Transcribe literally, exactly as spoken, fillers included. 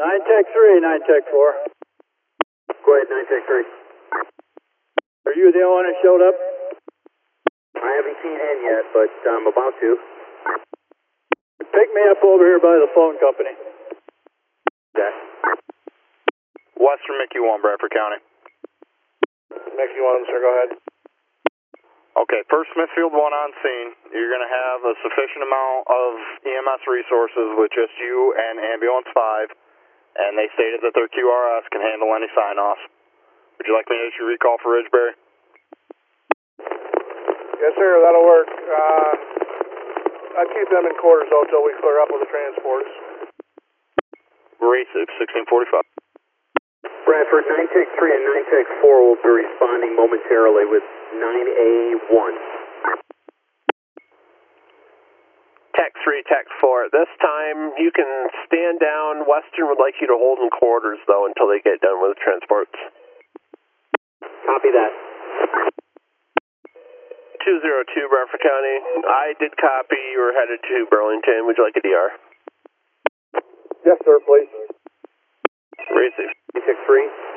nine Tech three, nine Tech four. Go ahead, nine Tech three. Are you the only one who showed up? I haven't seen in yet, but I'm about to. Pick me up over here by the phone company. Okay. Western Mickey one, Bradford County. Mickey one, sir, go ahead. Okay, per Smithfield one on scene, you're going to have a sufficient amount of E M S resources with just you and Ambulance five, and they stated that their Q R S can handle any sign-offs. Would you like me to issue recall for Ridgeberry? Yes, sir, that'll work. Uh, I'll keep them in quarters, though, until we clear up with the transports. Race sixteen forty-five. Bradford, nine Tech three and nine Tech four will be responding momentarily with nine A one. Tech three, Tech four. This time you can stand down. Western would like you to hold in quarters, though, until they get done with the transports. Copy that. two zero two, Bradford County. I did copy. You were headed to Burlington. Would you like a D R? Yes, sir, please. Race Tech three.